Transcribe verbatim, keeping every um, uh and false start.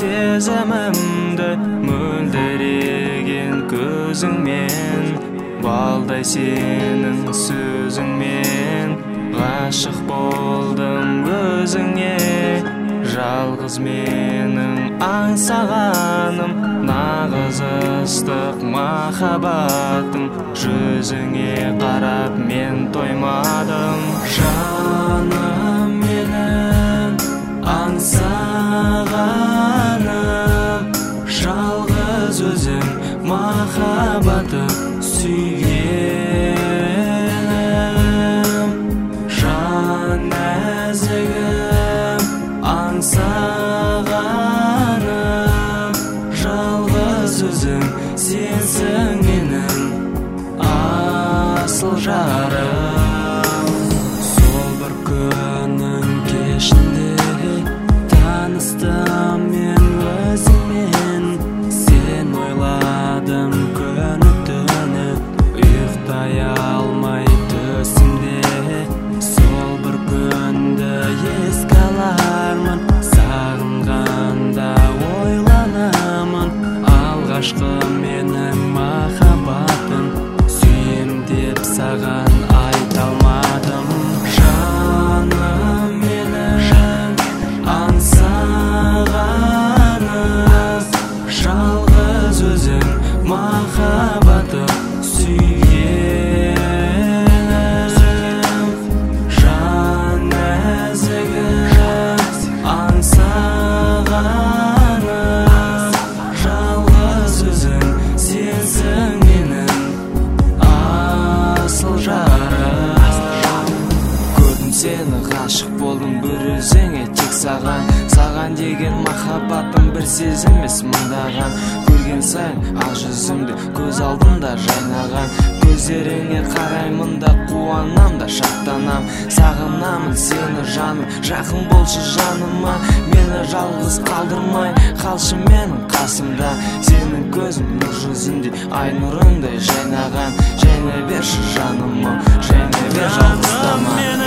сезімімді мөлдіреген көзіңмен, балдай сенің сөзіңмен ғашық болдым өзіңе. Жалғыз менің аңсағаным нағыз ыстық махаббатым, жүзіңе қарап мен тоймадым. Жаным менің аңсағаным, жалғыз өзің махаббатым сүйгенім. Жан нәзігім аңсағаным, жалғыз өзің сенсің менің асыл жарым. Сол бір күннің кешінде таныстым мен өзіңмен, сен ойладым күні түні, ұйықтай алмай түсімде. Сол бір күнді еске алармын, сағынғанда ойланамын. Алғашқы менің махаббатым, сүйем деп саған айта алмадым. Жаным менің аңсағаным, жалғыз өзің махаббатым сүйгенім. Жан нәзігім аңсағаным, жалғыз өзің сенсің менің асыл жарым. Көрдім сені, ғашық болдым бір өзіңе, тек саған. Саған деген махаббатым бір сезім емес мыңдаған. Көрген сайын ақ жүзіңді көз алдымда жайнаған. Көздеріңе қараймын да қуанам да шаттанам. Сағынамын сені жаным, жақын болшы жаныма. Мені жалғыз қалдырмай қалшы менің қасымда. Сенің көзің нұр жүзінде ай нұрындай жайнаған. Жайнай берші жаныма, жайнай бер жалғыздама.